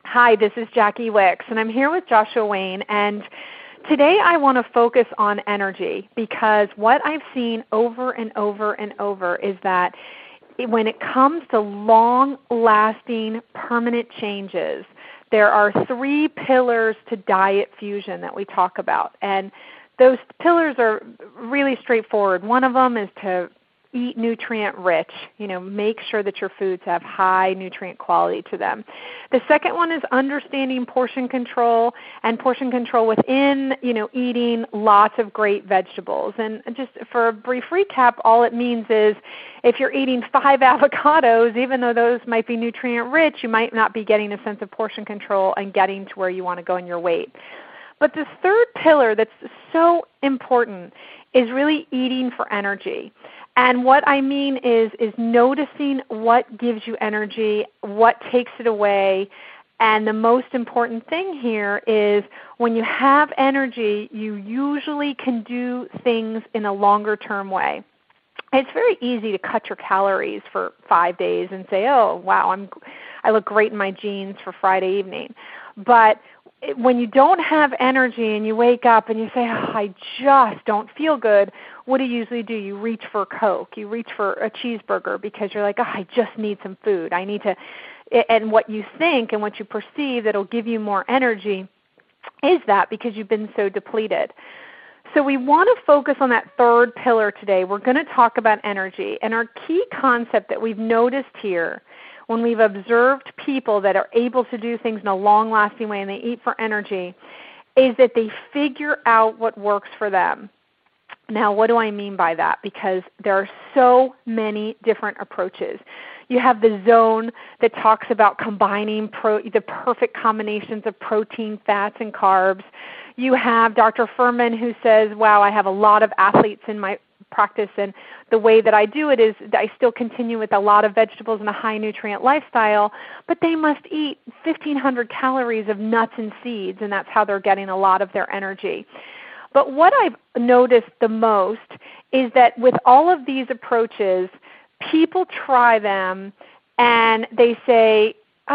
Hi, this is Jackie Wicks, and I'm here with Joshua Wayne. And today I want to focus on energy because what I've seen over and over and over is that when it comes to long-lasting, permanent changes, there are 3 pillars to diet fusion that we talk about. And those pillars are really straightforward. One of them is to eat nutrient-rich, make sure that your foods have high nutrient quality to them. The second one is understanding portion control, and portion control within, eating lots of great vegetables. And just for a brief recap, all it means is if you're eating 5 avocados, even though those might be nutrient-rich, you might not be getting a sense of portion control and getting to where you want to go in your weight. But the third pillar that's so important is really eating for energy. And what I mean is noticing what gives you energy, what takes it away, and the most important thing here is when you have energy, you usually can do things in a longer-term way. It's very easy to cut your calories for 5 days and say, oh, wow, I look great in my jeans for Friday evening. But when you don't have energy and you wake up and you say, oh, I just don't feel good, what do you usually do? You reach for a Coke. You reach for a cheeseburger because you're like, oh, I just need some food. I need to, and what you think and what you perceive that will give you more energy is that because you've been so depleted. So we want to focus on that third pillar today. We're going to talk about energy. And our key concept that we've noticed here when we've observed people that are able to do things in a long-lasting way and they eat for energy is that they figure out what works for them. Now, what do I mean by that? Because there are so many different approaches. You have the zone that talks about combining the perfect combinations of protein, fats, and carbs. You have Dr. Furman who says, wow, I have a lot of athletes in my practice, and the way that I do it is I still continue with a lot of vegetables and a high nutrient lifestyle, but they must eat 1,500 calories of nuts and seeds, and that's how they're getting a lot of their energy. But what I've noticed the most is that with all of these approaches, people try them and they say,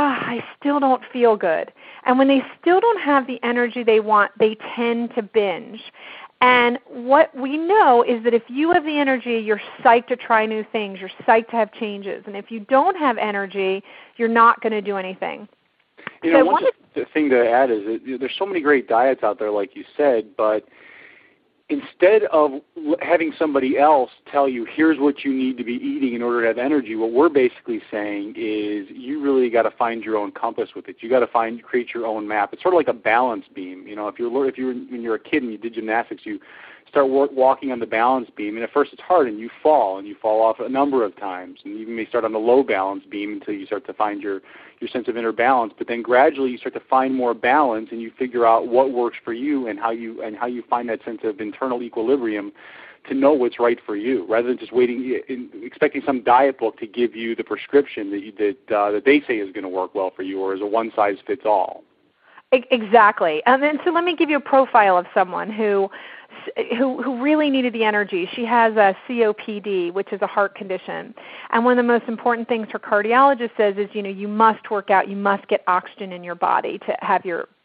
I still don't feel good. And when they still don't have the energy they want, they tend to binge. And what we know is that if you have the energy, you're psyched to try new things. You're psyched to have changes. And if you don't have energy, you're not going to do anything. One thing to add is that there's so many great diets out there, like you said, but instead of having somebody else tell you, here's what you need to be eating in order to have energy, what we're basically saying is you really got to find your own compass with it. You got to create your own map. It's sort of like a balance beam. When you're a kid and you did gymnastics, you start walking on the balance beam, and at first it's hard, and you fall off a number of times, and you may start on the low balance beam until you start to find your sense of inner balance. But then gradually you start to find more balance, and you figure out what works for you and how you find that sense of internal equilibrium to know what's right for you, rather than just expecting some diet book to give you the prescription that they say is going to work well for you, or is a one size fits all. Exactly. And then so let me give you a profile of someone who really needed the energy. She has a COPD, which is a heart condition. And one of the most important things her cardiologist says is, you must work out, you must get oxygen in your body to have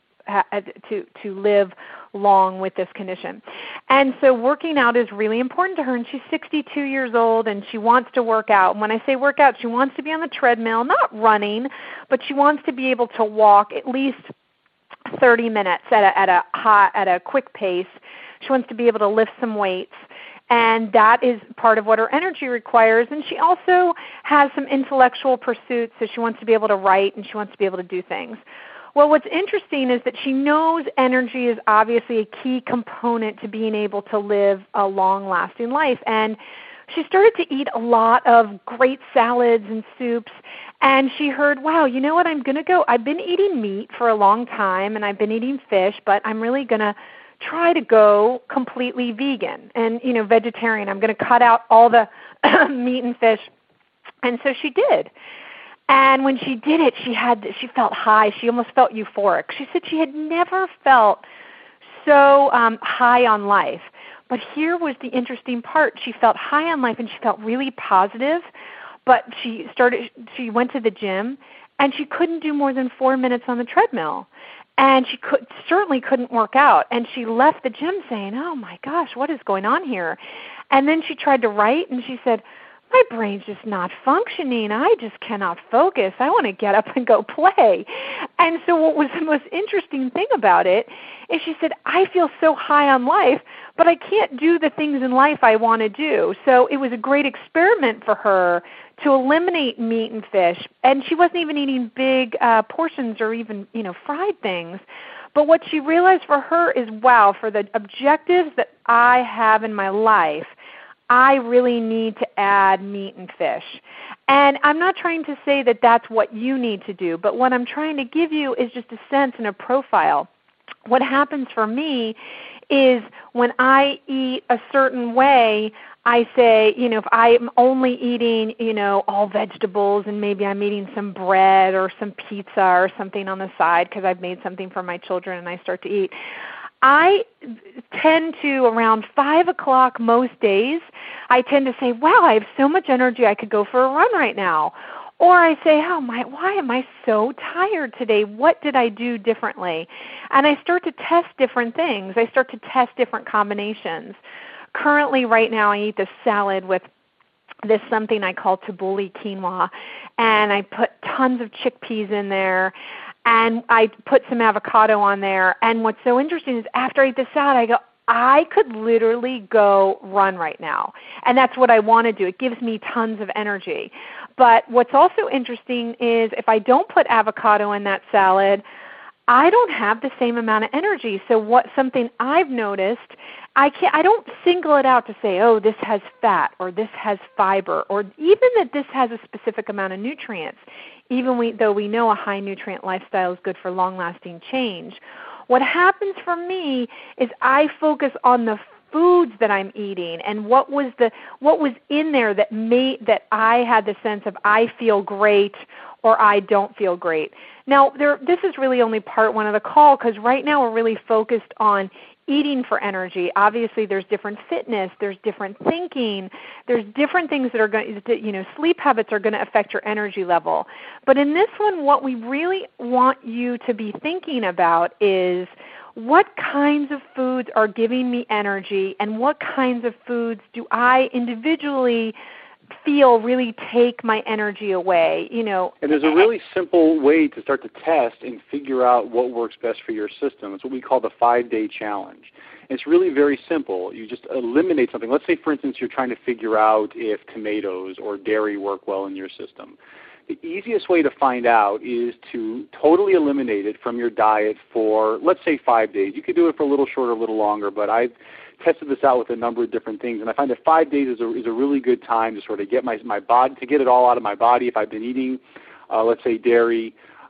to live long with this condition. And so working out is really important to her, and she's 62 years old, and she wants to work out. And when I say work out, she wants to be on the treadmill, not running, but she wants to be able to walk at least 30 minutes at a quick pace. She wants to be able to lift some weights, and that is part of what her energy requires. And she also has some intellectual pursuits, so she wants to be able to write and she wants to be able to do things. Well, what's interesting is that she knows energy is obviously a key component to being able to live a long-lasting life. And she started to eat a lot of great salads and soups, and she heard, wow, you know what, I've been eating meat for a long time, and I've been eating fish, but I'm really going to try to go completely vegan and, vegetarian. I'm going to cut out all the meat and fish. And so she did. And when she did it, she felt high. She almost felt euphoric. She said she had never felt so high on life. But here was the interesting part. She felt high on life and she felt really positive. But she went to the gym and she couldn't do more than 4 minutes on the treadmill. And she certainly couldn't work out. And she left the gym saying, oh, my gosh, what is going on here? And then she tried to write, and she said, my brain's just not functioning. I just cannot focus. I want to get up and go play. And so what was the most interesting thing about it is she said, I feel so high on life, but I can't do the things in life I want to do. So it was a great experiment for her to eliminate meat and fish. And she wasn't even eating big portions or even fried things. But what she realized for her is, wow, for the objectives that I have in my life, I really need to add meat and fish. And I'm not trying to say that that's what you need to do, but what I'm trying to give you is just a sense and a profile. What happens for me is when I eat a certain way, I say, if I'm only eating, all vegetables and maybe I'm eating some bread or some pizza or something on the side because I've made something for my children and I start to eat, I tend to, around 5 o'clock most days, I tend to say, wow, I have so much energy I could go for a run right now. Or I say, why am I so tired today? What did I do differently? And I start to test different things. I start to test different combinations. Currently, right now, I eat this salad with this something I call tabbouleh quinoa, and I put tons of chickpeas in there, and I put some avocado on there. And what's so interesting is after I eat the salad, I go, I could literally go run right now. And that's what I want to do. It gives me tons of energy. But what's also interesting is if I don't put avocado in that salad, I don't have the same amount of energy. So something I've noticed, I don't single it out to say, oh, this has fat or this has fiber or even that this has a specific amount of nutrients, though we know a high nutrient lifestyle is good for long-lasting change. What happens for me is I focus on the foods that I'm eating and what was in there that I had the sense of I feel great or I don't feel great. Now, this is really only part one of the call because right now we're really focused on eating for energy. Obviously, there's different fitness, there's different thinking, there's different things that are going to, sleep habits are going to affect your energy level. But in this one, what we really want you to be thinking about is what kinds of foods are giving me energy and what kinds of foods do I individually feel really take my energy away, And there's a really simple way to start to test and figure out what works best for your system. It's what we call the 5-day challenge. And it's really very simple. You just eliminate something. Let's say, for instance, you're trying to figure out if tomatoes or dairy work well in your system. The easiest way to find out is to totally eliminate it from your diet for, let's say, 5 days. You could do it for a little shorter, a little longer, but I've tested this out with a number of different things, and I find that 5 days is a really good time to sort of get my body, to get it all out of my body. If I've been eating, let's say, dairy,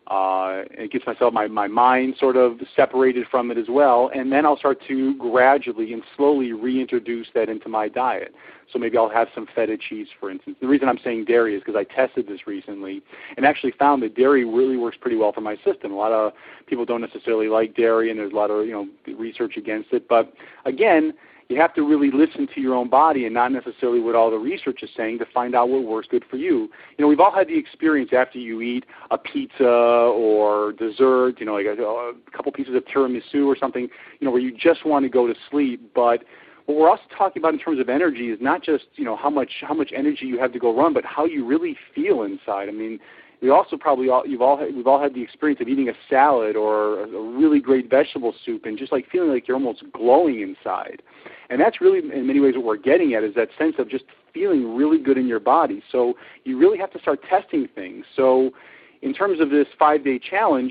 it gets my mind sort of separated from it as well, and then I'll start to gradually and slowly reintroduce that into my diet. So maybe I'll have some feta cheese, for instance. The reason I'm saying dairy is because I tested this recently and actually found that dairy really works pretty well for my system. A lot of people don't necessarily like dairy, and there's a lot of research against it. But again, you have to really listen to your own body and not necessarily what all the research is saying to find out what works good for you. We've all had the experience after you eat a pizza or dessert, like a couple pieces of tiramisu or something, where you just want to go to sleep. But what we're also talking about in terms of energy is not just, how much energy you have to go run, but how you really feel inside. I mean, we also we've all had the experience of eating a salad or a really great vegetable soup and just like feeling like you're almost glowing inside. And that's really, in many ways, what we're getting at is that sense of just feeling really good in your body. So you really have to start testing things. So in terms of this 5-day challenge,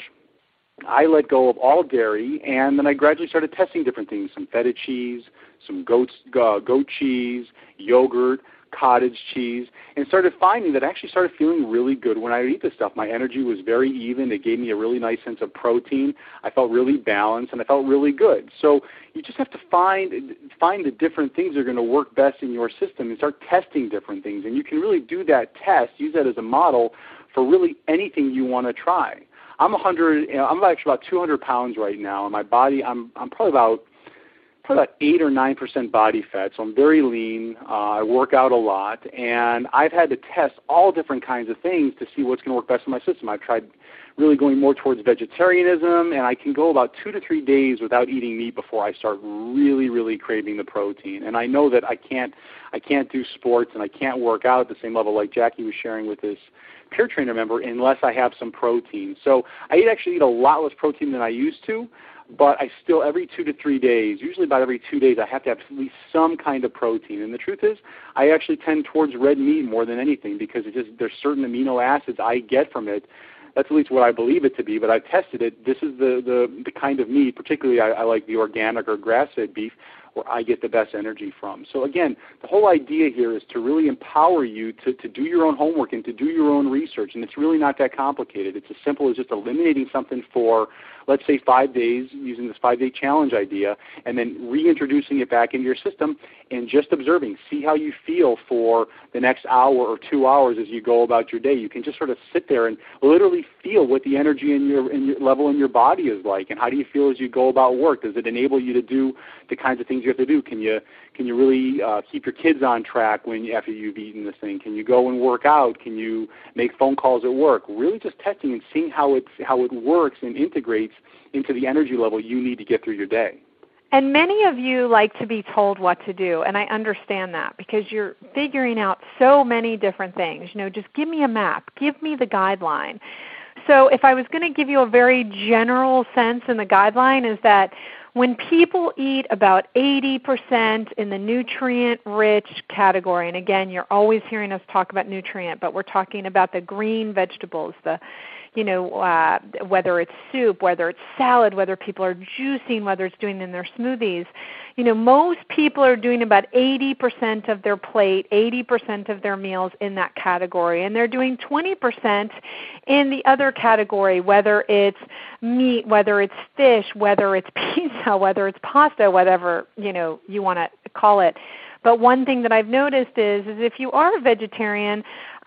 I let go of all dairy, and then I gradually started testing different things, some feta cheese, some goat cheese, yogurt, cottage cheese, and started finding that I actually started feeling really good when I would eat this stuff. My energy was very even. It gave me a really nice sense of protein. I felt really balanced, and I felt really good. So you just have to find the different things that are going to work best in your system and start testing different things. And you can really do that test, use that as a model for really anything you want to try. I'm actually about 200 pounds right now, and my body, I'm probably about about 8 or 9% body fat, so I'm very lean. I work out a lot, and I've had to test all different kinds of things to see what's going to work best in my system. I've tried really going more towards vegetarianism, and I can go about 2 to 3 days without eating meat before I start really, really craving the protein. And I know that I can't do sports and I can't work out at the same level like Jackie was sharing with this Peer Trainer member unless I have some protein. So I actually eat a lot less protein than I used to, but I still, every 2 to 3 days, usually about every 2 days, I have to have at least some kind of protein. And the truth is, I actually tend towards red meat more than anything because there's certain amino acids I get from it. That's at least what I believe it to be, but I've tested it. This is the kind of meat, particularly I like the organic or grass-fed beef, where I get the best energy from. So again, the whole idea here is to really empower you to do your own homework and to do your own research, and it's really not that complicated. It's as simple as just eliminating something for, let's say, 5 days, using this 5-day challenge idea, and then reintroducing it back into your system and just observing. See how you feel for the next hour or 2 hours as you go about your day. You can just sort of sit there and literally feel what the energy in your level in your body is like, and how do you feel as you go about work? Does it enable you to do the kinds of things you have to do? Can you really keep your kids on track after you've eaten this thing? Can you go and work out? Can you make phone calls at work? Really just testing and seeing how it works and integrates into the energy level you need to get through your day. And many of you like to be told what to do, and I understand that because you're figuring out so many different things. Just give me a map. Give me the guideline. So if I was going to give you a very general sense in the guideline is that when people eat about 80% in the nutrient-rich category, and again, you're always hearing us talk about nutrient, but we're talking about the green vegetables, whether it's soup, whether it's salad, whether people are juicing, whether it's doing in their smoothies. Most people are doing about 80% of their plate, 80% of their meals in that category, and they're doing 20% in the other category, whether it's meat, whether it's fish, whether it's pizza, whether it's pasta, whatever you want to call it. But one thing that I've noticed is if you are a vegetarian,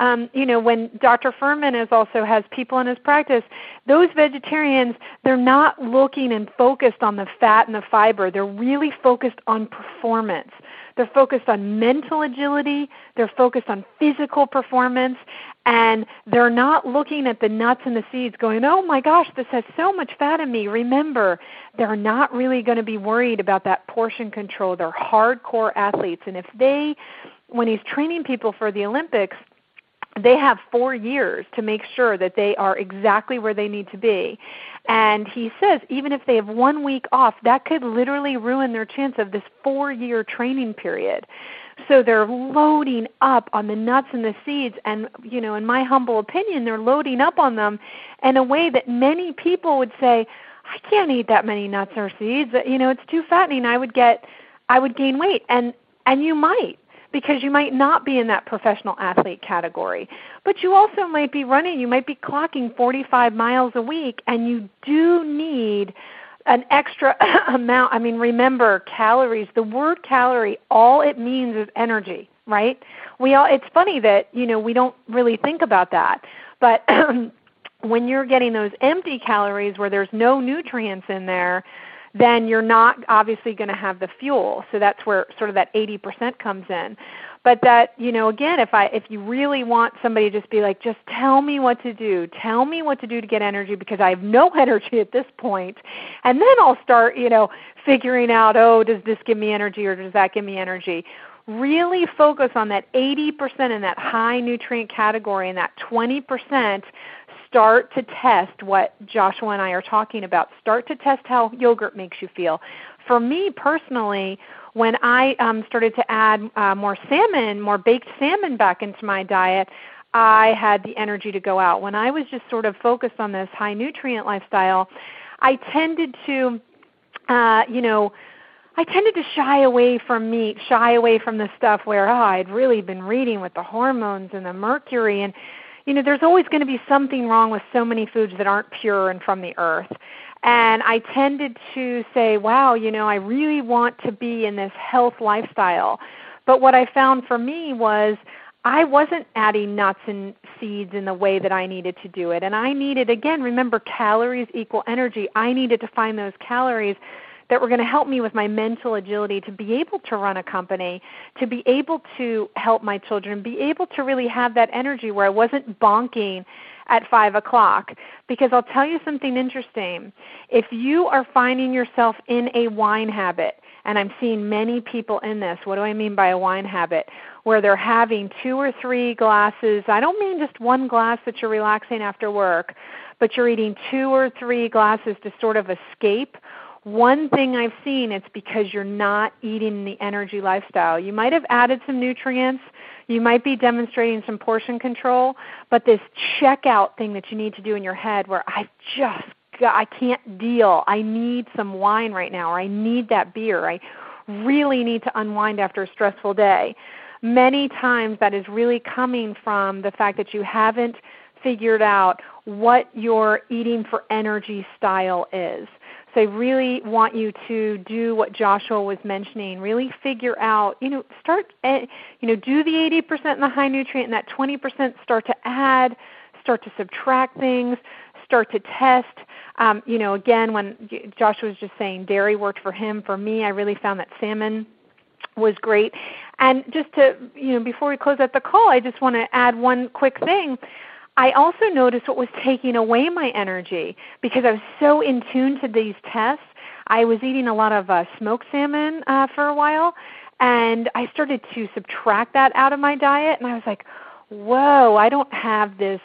when Dr. Furman also has people in his practice, those vegetarians, they're not looking and focused on the fat and the fiber. They're really focused on performance. They're focused on mental agility. They're focused on physical performance. And they're not looking at the nuts and the seeds going, oh my gosh, this has so much fat in me. Remember, they're not really going to be worried about that portion control. They're hardcore athletes. And when he's training people for the Olympics, they have 4 years to make sure that they are exactly where they need to be. And he says even if they have 1 week off, that could literally ruin their chance of this 4-year training period. So they're loading up on the nuts and the seeds, and in my humble opinion, they're loading up on them in a way that many people would say, I can't eat that many nuts or seeds. It's too fattening. I would gain weight, and you might, because you might not be in that professional athlete category. But you also might be running, you might be clocking 45 miles a week, and you do need an extra amount. Remember, calories, the word calorie, all it means is energy, right? It's funny that, we don't really think about that. But when you're getting those empty calories where there's no nutrients in there, then you're not obviously going to have the fuel. So that's where sort of that 80% comes in. But that, again, if you really want somebody to just be like, just tell me what to do. Tell me what to do to get energy because I have no energy at this point. And then I'll start, figuring out, does this give me energy or does that give me energy? Really focus on that 80% in that high nutrient category, and that 20% start to test what Joshua and I are talking about. Start to test how yogurt makes you feel. For me personally, when I started to add more baked salmon back into my diet, I had the energy to go out. When I was just sort of focused on this high nutrient lifestyle, I tended to shy away from meat, shy away from the stuff where I'd really been reading with the hormones and the mercury. And, there's always going to be something wrong with so many foods that aren't pure and from the earth. And I tended to say, wow, I really want to be in this health lifestyle. But what I found for me was I wasn't adding nuts and seeds in the way that I needed to do it. And I needed, again, remember, calories equal energy. I needed to find those calories that were going to help me with my mental agility to be able to run a company, to be able to help my children, be able to really have that energy where I wasn't bonking at 5 o'clock. Because I'll tell you something interesting. If you are finding yourself in a wine habit, and I'm seeing many people in this, what do I mean by a wine habit? Where they're having 2 or 3 glasses. I don't mean just one glass that you're relaxing after work, but you're eating 2 or 3 glasses to sort of escape. One thing I've seen, it's because you're not eating the energy lifestyle. You might have added some nutrients. You might be demonstrating some portion control, but this checkout thing that you need to do in your head where I can't deal. I need some wine right now, or I need that beer. I really need to unwind after a stressful day. Many times that is really coming from the fact that you haven't figured out what your eating for energy style is. So I really want you to do what Joshua was mentioning. Really figure out, do the 80% in the high nutrient and that 20% start to add, start to subtract things, start to test. Again, when Joshua was just saying dairy worked for him, for me, I really found that salmon was great. And just to, before we close out the call, I just want to add one quick thing. I also noticed what was taking away my energy because I was so in tune to these tests. I was eating a lot of smoked salmon for a while, and I started to subtract that out of my diet, and I was like, whoa, I don't have this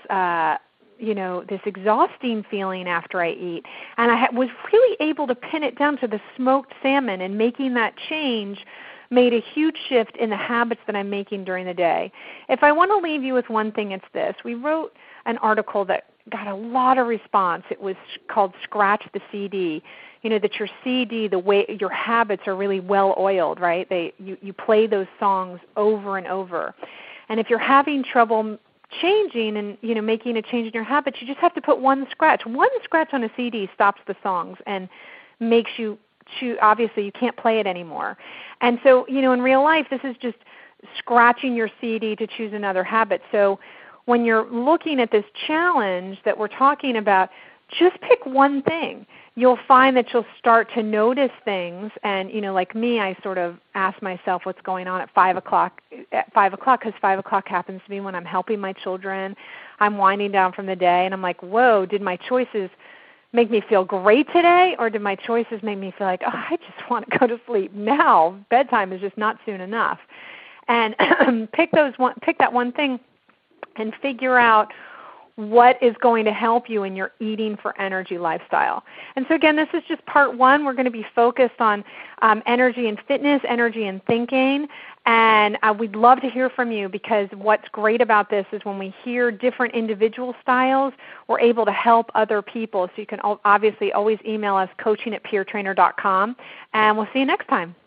this exhausting feeling after I eat. And I was really able to pin it down to the smoked salmon, and making that change made a huge shift in the habits that I'm making during the day. If I want to leave you with one thing, it's this. We wrote an article that got a lot of response. It was called Scratch the CD. That your CD, the way your habits are really well oiled, right? You play those songs over and over. And if you're having trouble changing and making a change in your habits, you just have to put one scratch. One scratch on a CD stops the songs and makes you obviously you can't play it anymore. And so, in real life, this is just scratching your CD to choose another habit. So when you're looking at this challenge that we're talking about, just pick one thing. You'll find that you'll start to notice things. And, like me, I sort of ask myself what's going on at 5 o'clock, because 5 o'clock happens to be when I'm helping my children. I'm winding down from the day, and I'm like, whoa, did my choices make me feel great today, or did my choices make me feel like, I just want to go to sleep now? Bedtime is just not soon enough. And pick that one thing and figure out what is going to help you in your eating for energy lifestyle. And so again, this is just part 1. We're going to be focused on energy and fitness, energy and thinking. And we'd love to hear from you, because what's great about this is when we hear different individual styles, we're able to help other people. So you can obviously always email us, coaching@peertrainer.com. And we'll see you next time.